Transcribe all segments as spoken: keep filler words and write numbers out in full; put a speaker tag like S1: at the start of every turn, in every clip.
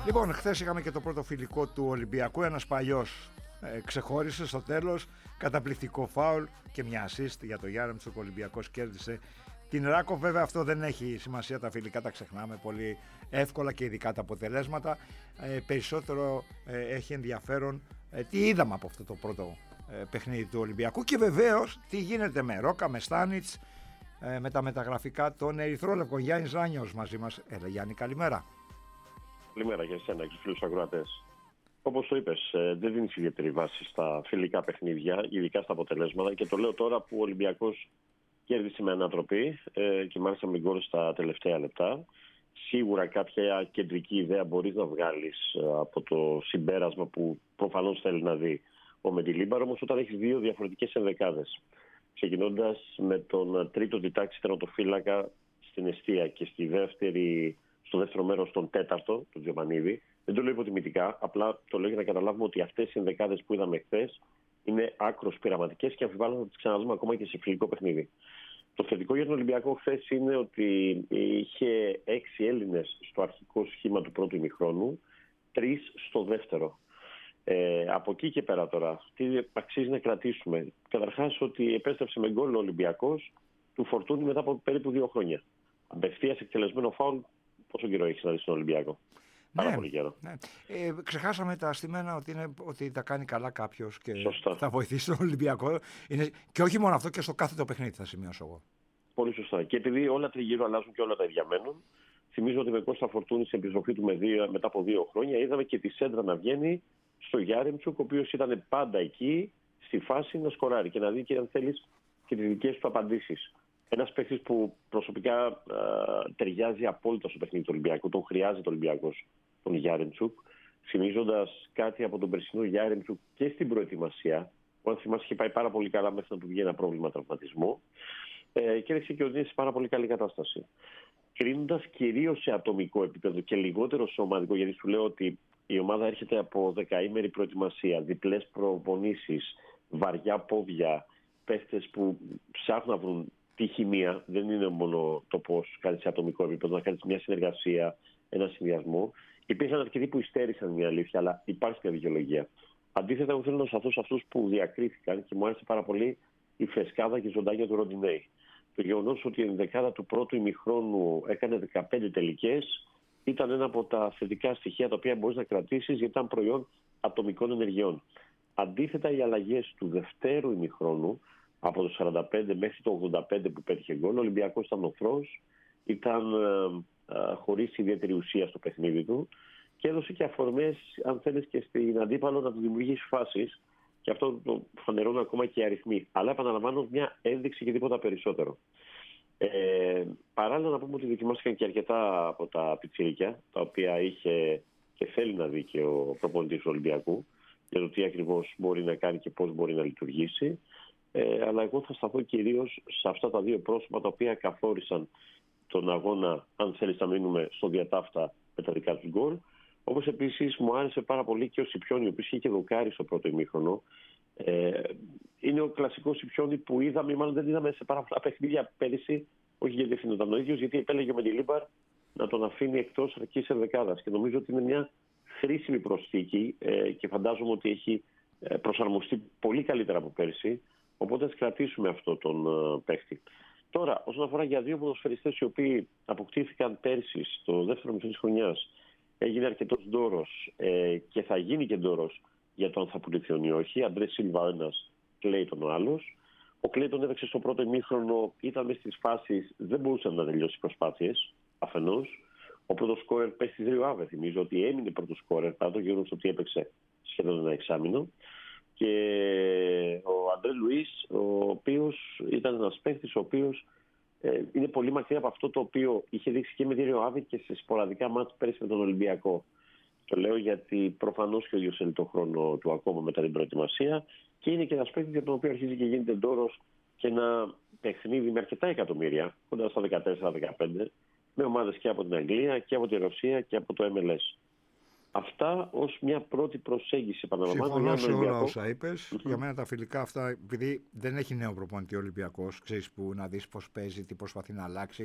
S1: Λοιπόν, χθες είχαμε και το πρώτο φιλικό του Ολυμπιακού. Ένας παλιός ε, ξεχώρισε στο τέλος. Καταπληκτικό φάουλ και μια assist για το Γιάρεμτσουκ. Ο Ολυμπιακός κέρδισε την Ράκο. Βέβαια, αυτό δεν έχει σημασία. Τα φιλικά τα ξεχνάμε πολύ εύκολα και ειδικά τα αποτελέσματα. Ε, περισσότερο ε, έχει ενδιαφέρον ε, τι είδαμε από αυτό το πρώτο ε, παιχνίδι του Ολυμπιακού και βεβαίως τι γίνεται με Ρόκα, με Στάνιτς, ε, με τα μεταγραφικά των Ερυθρόλευκων. Γιάννης Ράνιος μαζί μας. Έλα Γιάννη, καλημέρα.
S2: Καλημέρα για εσένα και στους φίλους ακροατές. Όπως το είπες, δεν δίνει ιδιαίτερη βάση στα φιλικά παιχνίδια, ειδικά στα αποτελέσματα, και το λέω τώρα που ο Ολυμπιακός κέρδισε με ανατροπή ε, και μάλιστα με γκολ στα τελευταία λεπτά. Σίγουρα κάποια κεντρική ιδέα μπορείς να βγάλεις ε, από το συμπέρασμα που προφανώς θέλει να δει ο Μεντιλίμπαρ, όμως όταν έχεις δύο διαφορετικές ενδεκάδες, ξεκινώντας με τον τρίτο διτάξη τερματοφύλακα στην εστία και στη δεύτερη, στο δεύτερο μέρος τον τέταρτο, τον Τζιομανίδη. Δεν το λέω υποτιμητικά, απλά το λέω για να καταλάβουμε ότι αυτές οι ενδεκάδες που είδαμε χθες είναι άκρως πειραματικές και αμφιβάλλω να τις ξαναδούμε ακόμα και σε φιλικό παιχνίδι. Το θετικό για τον Ολυμπιακό χθες είναι ότι είχε έξι Έλληνες στο αρχικό σχήμα του πρώτου ημιχρόνου, τρεις στο δεύτερο. Ε, από εκεί και πέρα τώρα, τι αξίζει να κρατήσουμε? Καταρχάς ότι επέστρεψε με γκολ ο Ολυμπιακός του Φορτούνη μετά από περίπου δύο χρόνια. Απευθείας εκτελεσμένο φάουλ. Πόσο καιρό έχεις να δεις τον Ολυμπιακό? Πάρα
S1: Ναι,
S2: πολύ καιρό.
S1: Ναι. Ε, ξεχάσαμε τα στημένα ότι, είναι, ότι τα κάνει καλά κάποιος και
S2: σωστά.
S1: θα βοηθήσει τον Ολυμπιακό. Είναι, και όχι μόνο αυτό, και στο κάθε το παιχνίδι θα σημειώσω εγώ.
S2: Πολύ σωστά. Και επειδή όλα τριγύρω αλλάζουν και όλα τα ίδια μένουν, θυμίζω ότι με Κώστα Φορτούνη στην επιστροφή του με δύο, μετά από δύο χρόνια είδαμε και τη σέντρα να βγαίνει στο Γιάρεμτσουκ, ο οποίος ήταν πάντα εκεί στη φάση να σκοράρει και να δει και αν θέλεις και τις δικές του απαντήσεις. Ένας παίκτης που προσωπικά α, ταιριάζει απόλυτα στο παιχνίδι του Ολυμπιακού, τον χρειάζεται ο Ολυμπιακός, τον Γιάρεμτσουκ, θυμίζοντας κάτι από τον περσινό Γιάρεμτσουκ και στην προετοιμασία, που αν θυμάσαι είχε πάει πάρα πολύ καλά μέχρι να του βγει ένα πρόβλημα τραυματισμού, ε, και έδειξε και ότι είναι σε πάρα πολύ καλή κατάσταση. Κρίνοντας κυρίως σε ατομικό επίπεδο και λιγότερο σε ομαδικό, γιατί σου λέω ότι η ομάδα έρχεται από δεκαήμερη προετοιμασία, διπλές προπονήσεις, βαριά πόδια, παίχτες που ψάχνουν να βρουν τη χημεία. Δεν είναι μόνο το πώς κάνεις σε ατομικό επίπεδο, να κάνεις μια συνεργασία, ένα συνδυασμό. Υπήρχαν αρκετοί που υστέρησαν, μια αλήθεια, αλλά υπάρχει μια δικαιολογία. Αντίθετα, εγώ θέλω να σταθώ σε αυτούς που διακρίθηκαν και μου άρεσε πάρα πολύ η φρεσκάδα και η ζωντάνια του Ροντινέη. Το γεγονός ότι η ενδεκάδα του πρώτου ημιχρόνου έκανε δεκαπέντε τελικές ήταν ένα από τα θετικά στοιχεία τα οποία μπορείς να κρατήσεις, γιατί ήταν προϊόν ατομικών ενεργειών. Αντίθετα, οι αλλαγές του δευτέρου ημιχρόνου, από το σαράντα πέντε μέχρι το ογδόντα πέντε που πέτυχε γκολ, ο Ολυμπιακός ήταν οφθρός, ήταν ε, ε, χωρίς ιδιαίτερη ουσία στο παιχνίδι του και έδωσε και αφορμές, αν θέλεις, και στην αντίπαλο να του δημιουργήσει φάσεις, και αυτό το φανερώνουν ακόμα και οι αριθμοί. Αλλά επαναλαμβάνω, μια ένδειξη και τίποτα περισσότερο. Ε, παράλληλα, να πούμε ότι δοκιμάστηκαν και αρκετά από τα πιτσιρίκια, τα οποία είχε και θέλει να δει και ο προπονητής του Ολυμπιακού, για το τι ακριβώς μπορεί να κάνει και πώς μπορεί να λειτουργήσει. Ε, αλλά εγώ θα σταθώ κυρίως σε αυτά τα δύο πρόσωπα τα οποία καθόρισαν τον αγώνα, αν θέλεις να μείνουμε στο διατάφτα με τα δικά τους γκολ. Όπως επίσης μου άρεσε πάρα πολύ και ο Σιπιόνι, ο οποίος είχε και δοκάρει στο πρώτο ημίχρονο. Ε, είναι ο κλασικός Σιπιόνι που είδαμε, μάλλον δεν είδαμε σε πάρα πολλά παιχνίδια πέρυσι, όχι γιατί ευθύνονταν ο ίδιος, γιατί επέλεγε ο Μεντιλίμπαρ να τον αφήνει εκτός αρχής ενδεκάδας. Και νομίζω ότι είναι μια χρήσιμη προσθήκη ε, και φαντάζομαι ότι έχει προσαρμοστεί πολύ καλύτερα από πέρυσι. Οπότε ας κρατήσουμε αυτό τον uh, παίχτη. Τώρα, όσον αφορά για δύο ποδοσφαιριστές οι οποίοι αποκτήθηκαν πέρσι στο δεύτερο μισό της χρονιάς, έγινε αρκετός ντόρος ε, και θα γίνει και ντόρος για το αν θα πουληθούν ή όχι. Αντρέ Σίλβα ο ένας, Κλέιτον ο άλλος. Ο Κλέιτον έδειξε στο πρώτο ημίχρονο, ήταν μέσα στις φάσεις, δεν μπορούσε να τελειώσει τις προσπάθειες αφενός. Ο πρώτος σκόρερ πέσει στη Ρίο Άβε. Θυμίζω ότι έμεινε πρώτος σκόρερ παρά το γεγονός ότι έπαιξε σχεδόν ένα εξάμηνο. Και ο Αντρέ Λουίς, ο οποίος ήταν ένας παίκτης ο οποίος ε, είναι πολύ μακριά από αυτό το οποίο είχε δείξει και με τη Ρίο Άβε και σε σποραδικά μάτς πέρυσι με τον Ολυμπιακό. Το λέω γιατί προφανώς και ο ίδιος θέλει τον χρόνο του ακόμα μετά την προετοιμασία και είναι και ένας παίκτης για τον οποίο αρχίζει και γίνεται ντόρος και ένα παιχνίδι με αρκετά εκατομμύρια, κοντά στα δεκατέσσερα δεκαπέντε, με ομάδες και από την Αγγλία και από τη Ρωσία και από το εμ ελ ες. Αυτά ως μια πρώτη προσέγγιση, επαναλαμβάνω.
S1: Συμφωνώ σε όλα όσα είπες. Mm-hmm. Για μένα τα φιλικά αυτά, επειδή δεν έχει νέο προπονητή ο Ολυμπιακός, ξέρεις που να δεις πώς παίζει, τι προσπαθεί να αλλάξει.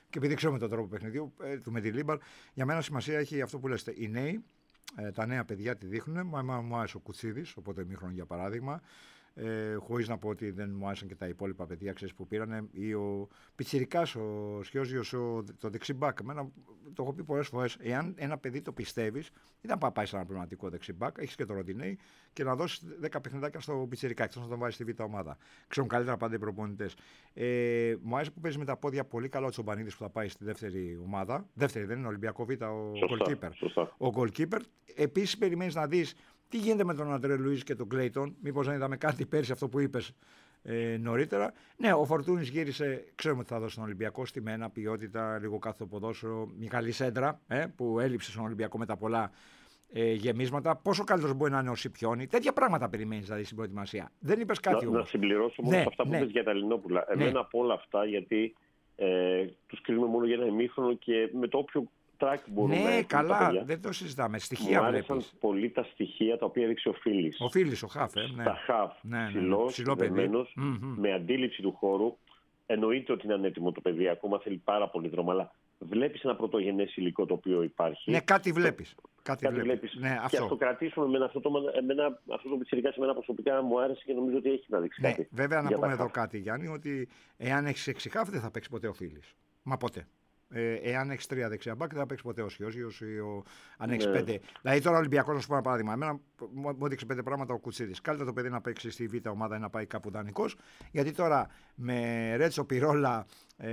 S1: Και επειδή ξέρουμε τον τρόπο παιχνιδιού ε, του Μεντιλίμπαρ, για μένα σημασία έχει αυτό που λέτε. Οι νέοι, ε, τα νέα παιδιά τη δείχνουν. Μα μου άρεσε ο Κουτσίδης, οπότε μήχρονο για παράδειγμα. Ε, χωρίς να πω ότι δεν μου άρεσαν και τα υπόλοιπα παιδιά ξέρεις, που πήρανε, ή ο Πιτσιρικάς, ο Σιώζιος, το δεξιμπάκ. Εμένα το έχω πει πολλές φορές. Εάν ένα παιδί το πιστεύεις, δεν θα πάει σε ένα πνευματικό δεξιμπάκ, έχεις και το Ροντινέι και να δώσεις δέκα παιχνιδάκια στο Πιτσιρικά, εκτός να τον βάλεις στη β' ομάδα. Ξέρουν καλύτερα πάντα οι προπονητές. Ε, μου άρεσε που παίζει με τα πόδια πολύ καλά ο Τσομπανίδης που θα πάει στη δεύτερη ομάδα. Δεύτερη δεν είναι, Ολυμπιακό Β, ο goalkeeper. Ο goalkeeper. Επίσης περιμένεις να δεις. Τι γίνεται με τον Αντρέ Λουίς και τον Κλέιτον, μήπως δεν είδαμε κάτι πέρσι αυτό που είπες ε, νωρίτερα. Ναι, ο Φορτούνης γύρισε, ξέρουμε ότι θα δώσει στον Ολυμπιακό στη μένα, ποιότητα, λίγο κάθε ποδόσφαιρο, Μιχαλή Σέντρα, ε, που έλειψε στον Ολυμπιακό με τα πολλά ε, γεμίσματα. Πόσο καλύτερος μπορεί να είναι ο Σιπιόνι, τέτοια πράγματα περιμένεις δηλαδή στην προετοιμασία. Δεν είπες κάτι
S2: να,
S1: όμως.
S2: Να συμπληρώσω μόνο
S1: ναι,
S2: αυτά που
S1: ναι.
S2: είπες για τα Ελληνόπουλα.
S1: Ναι.
S2: Εμένα από όλα αυτά, γιατί ε, τους κρίνουμε μόνο για ένα ημίχρονο και με το όποιο.
S1: Ναι, καλά, δεν το συζητάμε. Στοιχεία
S2: μου άρεσαν
S1: βλέπεις.
S2: πολύ τα στοιχεία τα οποία έδειξε ο Φίλης.
S1: Ο Φίλης, ο Χαφ, ε, ναι.
S2: Τα Χαφ,
S1: ναι,
S2: ψηλός,
S1: ναι, ναι.
S2: δεμένος, mm-hmm. με αντίληψη του χώρου. Εννοείται ότι είναι ανέτοιμο το παιδί, ακόμα θέλει πάρα πολύ δρόμο, αλλά βλέπεις ένα πρωτογενές υλικό το οποίο υπάρχει.
S1: Ναι, κάτι βλέπεις. Κάτι,
S2: κάτι
S1: βλέπεις.
S2: βλέπεις.
S1: Ναι, αυτό.
S2: Και ας το κρατήσουμε με αυτό το, εμένα, αυτό το πιτσιρικά σε μένα προσωπικά μου άρεσε και νομίζω ότι έχει να δείξει
S1: ναι,
S2: κάτι.
S1: Βέβαια να πούμε εδώ κάτι, Γιάννη, ότι εάν έχεις έξι Χαφ δεν θα παίξει ποτέ ο Φίλης. Μα ποτέ. Ε, εάν έχει τρία δεξιά μπακ, δεν θα παίξει ποτέ ο Σιώζιος ή ο... αν έχει ναι. πέντε. Δηλαδή τώρα ο Ολυμπιακός, να σου πω ένα παράδειγμα. Εμένα μου έδειξε πέντε πράγματα ο Κουτσίδης. Καλύτερα το παιδί να παίξει στη β' ομάδα ή να πάει κάπου δανεικός. Γιατί τώρα με Ρέτσο, Πυρόλα,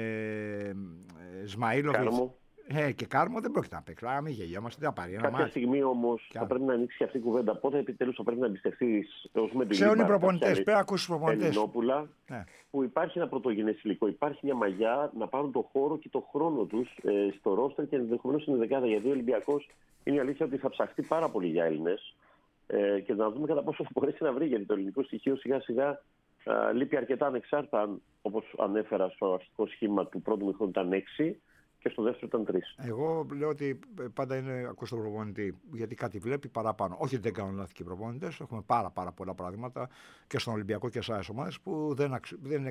S1: ε, Σμαΐλοβιτς ε, και Κάρμο δεν πρόκειται να παίξει. Άρα μην γελιόμαστε, δεν θα πάρει.
S2: Κάποια μάτι. Στιγμή όμως θα πρέπει να ανοίξει αυτή η κουβέντα. Πότε επιτέλους θα πρέπει να εμπιστευτείς ως με την
S1: σε όλοι οι προπονητές. Πρέπει να ακούσεις τους προπονητές.
S2: Ελληνόπουλα, ναι. Που υπάρχει ένα πρωτογενές υλικό, υπάρχει μια μαγιά να πάρουν το χώρο και το χρόνο τους ε, στο ρόστερ και ενδεχομένως στην δεκάδα. Γιατί ο Ολυμπιακός είναι η αλήθεια ότι θα ψαχτεί πάρα πολύ για Έλληνες ε, και να δούμε κατά πόσο θα μπορέσει να βρει. Γιατί το ελληνικό στοιχείο σιγά σιγά ε, λείπει αρκετά ανεξάρτητα, όπως ανέφερα στο αρχικό σχήμα του πρώτου μηχρόνου ήταν έξι. Και στο δεύτερο ήταν τρεις.
S1: Εγώ λέω ότι πάντα είναι ακούς τον προπονητή, γιατί κάτι βλέπει παραπάνω. Όχι ότι δεν κάνουν λάθη και οι προπονητές. Έχουμε πάρα, πάρα πολλά πράγματα και στον Ολυμπιακό και σε άλλες ομάδες που δεν, αξιο, δεν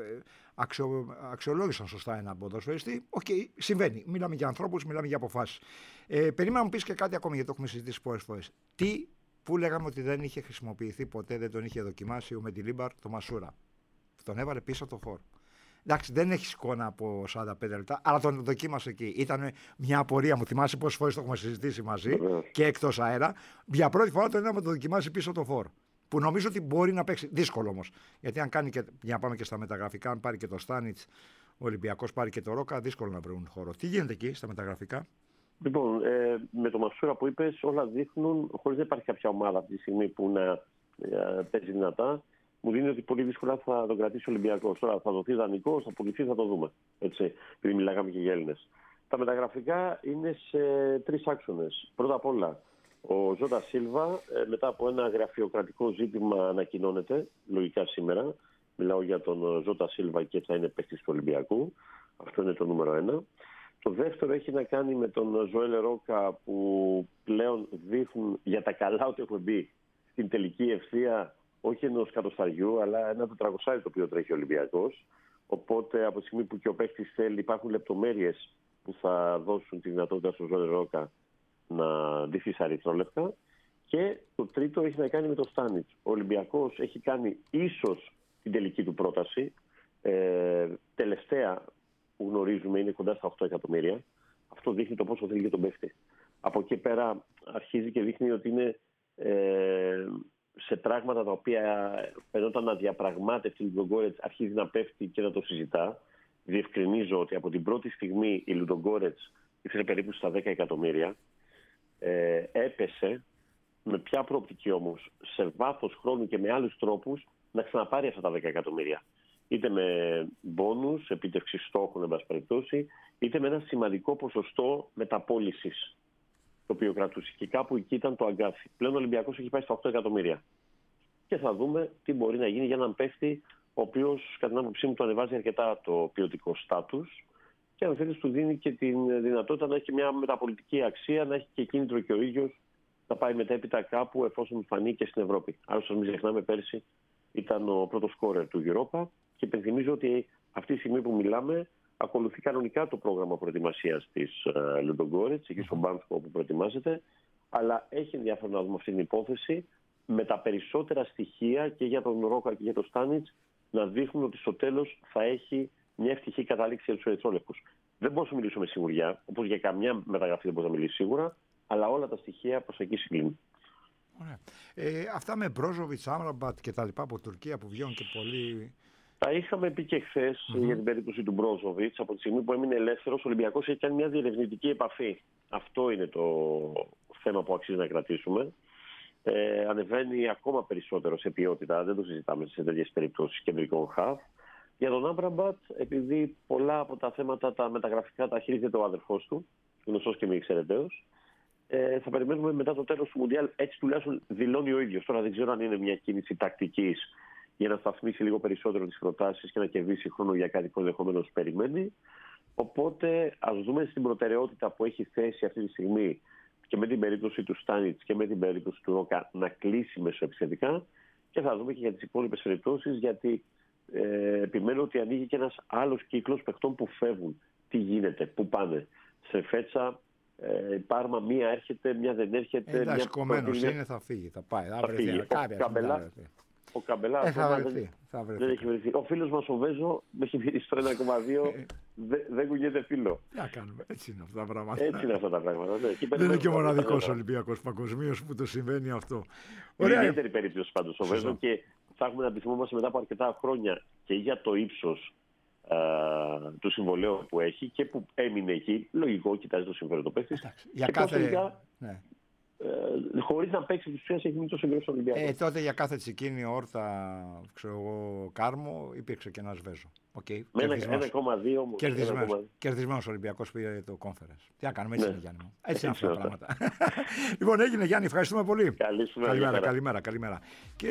S1: αξιο, αξιολόγησαν σωστά έναν ποδοσφαιριστή. Οκ, okay, συμβαίνει. Μιλάμε για ανθρώπους, μιλάμε για αποφάσεις. Ε, περίμενα να μου πεις και κάτι ακόμη, γιατί το έχουμε συζητήσει πολλές φορές. Τι που λέγαμε ότι δεν είχε χρησιμοποιηθεί ποτέ, δεν τον είχε δοκιμάσει ο Μεντιλίμπαρ, το Μασούρα. Τον έβαλε πίσω από το χώρο. Εντάξει, δεν έχει εικόνα από σαράντα πέντε λεπτά, αλλά τον δοκίμασε εκεί. Ήταν μια απορία μου. Θυμάσαι πόσες φορές το έχουμε συζητήσει μαζί mm. και εκτός αέρα. Για πρώτη φορά τον είδαμε να το δοκιμάσει πίσω το φόρ. Που νομίζω ότι μπορεί να παίξει. Δύσκολο όμως. Γιατί αν κάνει και. Για να πάμε και στα μεταγραφικά, αν πάρει και το Στάνιτς, ο Ολυμπιακός πάρει και το Ρόκα, δύσκολο να βρουν χώρο. Τι γίνεται εκεί στα μεταγραφικά.
S2: Λοιπόν, ε, με το Μασούρα που είπες, όλα δείχνουν, χωρίς να υπάρχει κάποια ομάδα αυτή τη στιγμή που να ε, παίζει δυνατά. Μου δίνει ότι πολύ δύσκολα θα τον κρατήσει ο Ολυμπιακός. Τώρα θα δοθεί δανεικός, θα πουληθεί, θα το δούμε. Έτσι, επειδή μιλάγαμε και για Έλληνες. Τα μεταγραφικά είναι σε τρεις άξονες. Πρώτα απ' όλα, ο Ζώτα Σίλβα, μετά από ένα γραφειοκρατικό ζήτημα, ανακοινώνεται, λογικά σήμερα. Μιλάω για τον Ζώτα Σίλβα και θα είναι παίκτης του Ολυμπιακού. Αυτό είναι το νούμερο ένα. Το δεύτερο έχει να κάνει με τον Ζωέλ Ρόκα, που πλέον δείχνουν για τα καλά ότι έχουν μπει στην τελική ευθεία. Όχι ενός κατοσταριού, αλλά ένα τετρακόσια το οποίο τρέχει ο Ολυμπιακός. Οπότε από τη στιγμή που και ο παίκτης θέλει, υπάρχουν λεπτομέρειες που θα δώσουν τη δυνατότητα στον Ζωέλ Ρόκα να ντυθεί σαν ερυθρόλευκα. Και το τρίτο έχει να κάνει με το Στάνιτς. Ο Ολυμπιακός έχει κάνει ίσως την τελική του πρόταση. Ε, τελευταία που γνωρίζουμε είναι κοντά στα οκτώ εκατομμύρια. Αυτό δείχνει το πόσο θέλει και τον παίκτη. Από εκεί πέρα αρχίζει και δείχνει ότι είναι. Ε, σε πράγματα τα οποία φαινόταν να διαπραγμάτευσε η Λουντογκόρετς, αρχίζει να πέφτει και να το συζητά. Διευκρινίζω ότι από την πρώτη στιγμή η Λουντογκόρετς ήθελε περίπου στα δέκα εκατομμύρια. Ε, έπεσε με ποια προοπτική όμως, σε βάθος χρόνου και με άλλους τρόπους, να ξαναπάρει αυτά τα δέκα εκατομμύρια. Είτε με μπόνους, επίτευξη στόχων, εν πάση περιπτώσει, είτε με ένα σημαντικό ποσοστό μεταπώλησης, το οποίο κρατούσε. Και κάπου εκεί ήταν το αγκάθι. Πλέον ο Ολυμπιακός έχει πάει στα οκτώ εκατομμύρια. Και θα δούμε τι μπορεί να γίνει για έναν παίχτη, ο οποίος, κατά την άποψή μου, του ανεβάζει αρκετά το ποιοτικό στάτους. Και αν θέλει, του δίνει και τη δυνατότητα να έχει μια μεταπολιτική αξία, να έχει και κίνητρο και ο ίδιος να πάει μετέπειτα κάπου, εφόσον φανεί και στην Ευρώπη. Άλλωστε, μην ξεχνάμε, πέρσι ήταν ο πρώτος σκόρερ του Europa. Και υπενθυμίζω ότι αυτή τη στιγμή που μιλάμε, ακολουθεί κανονικά το πρόγραμμα προετοιμασίας της uh, Λουντογκόρετς, εκεί στον Μπάνσκο όπου προετοιμάζεται. Αλλά έχει ενδιαφέρον να δούμε αυτή την υπόθεση με τα περισσότερα στοιχεία και για τον Ρόκα και για τον Στάνιτς να δείχνουν ότι στο τέλος θα έχει μια ευτυχή κατάληξη για τους ερυθρόλευκους. Δεν μπορούμε να μιλήσουμε σιγουριά, όπως για καμιά μεταγραφή δεν μπορεί να μιλήσει σίγουρα, αλλά όλα τα στοιχεία προς εκεί συγκλίνουν.
S1: Ωραία. Ε, αυτά με Μπρόζοβιτς, Άμραμπατ και τα λοιπά από Τουρκία που βγαίνουν και πολύ.
S2: Τα είχαμε πει και χθες mm-hmm. για την περίπτωση του Μπρόζοβιτς. Από τη στιγμή που έμεινε ελεύθερος, ο Ολυμπιακός έχει κάνει μια διερευνητική επαφή. Αυτό είναι το θέμα που αξίζει να κρατήσουμε. Ε, ανεβαίνει ακόμα περισσότερο σε ποιότητα, δεν το συζητάμε σε τέτοιες περιπτώσεις κεντρικών χαφ. Για τον Άμραμπατ, επειδή πολλά από τα θέματα τα μεταγραφικά τα χειρίζεται ο αδερφός του, γνωστός και μη εξαιρεταίος, ε, θα περιμένουμε μετά το τέλος του Μουντιάλ, έτσι τουλάχιστον δηλώνει ο ίδιος. Τώρα δεν ξέρω αν είναι μια κίνηση τακτικής για να σταθμίσει λίγο περισσότερο τις προτάσεις και να κερδίσει χρόνο για κάτι που ενδεχομένως περιμένει. Οπότε ας δούμε στην προτεραιότητα που έχει θέσει αυτή τη στιγμή και με την περίπτωση του Στάνιτς και με την περίπτωση του Ρόκα να κλείσει μεσοεπιθετικά και θα δούμε και για τις υπόλοιπες περιπτώσεις, γιατί ε, επιμένω ότι ανοίγει και ένας άλλος κύκλος παιχτών που φεύγουν. Τι γίνεται, πού πάνε. Σε Φέτσα ε, η Πάρμα μία έρχεται, μία δεν έρχεται.
S1: Εντάξει, κομμένος είναι, θα φύγει, θα πάει. Θα
S2: θα
S1: βρεθεί,
S2: φύγει.
S1: κάποια,
S2: Ο Καμπελά, ο Καμπελά
S1: ε, θα βρεθεί,
S2: δεν,
S1: θα βρεθεί.
S2: δεν έχει βρεθεί. Ο φίλος μας ο Βέζο με έχει βρει στο ένα κόμμα δύο, δεν δε κουνιέται φίλο.
S1: Τι να κάνουμε, έτσι είναι αυτά τα πράγματα.
S2: Έτσι είναι αυτά τα πράγματα. Ναι.
S1: Δεν είναι και ο μοναδικός Ολυμπιακός παγκοσμίως που το συμβαίνει αυτό.
S2: Είναι ιδιαίτερη περίπτωση πάντως ο Βέζο και θα έχουμε να τη θυμόμαστε μετά από αρκετά χρόνια και για το ύψος Uh, του συμβολέου που έχει και που έμεινε εκεί. Λογικό, κοιτάζει το συμφέρον του παίκτη.
S1: Για κάθε. Ναι.
S2: Ε, χωρίς να παίξει τη ουσία, έχει μείνει τόσο καιρό στον Ολυμπιακό.
S1: Ε, τότε για κάθε τσικίνη, όρθα, ξέρω εγώ, Κάρμο, υπήρξε και ένας Βέζο. Okay.
S2: Με ένα κόμμα δύο όμως.
S1: Κερδισμένος Ολυμπιακός πήρε το conference. Τι να κάνουμε, έτσι ναι. είναι Γιάννη μου. Έτσι είναι αυτά τα πράγματα. Λοιπόν, έγινε Γιάννη, ευχαριστούμε πολύ.
S2: Καλή σου
S1: καλημέρα, καλημέρα, καλημέρα.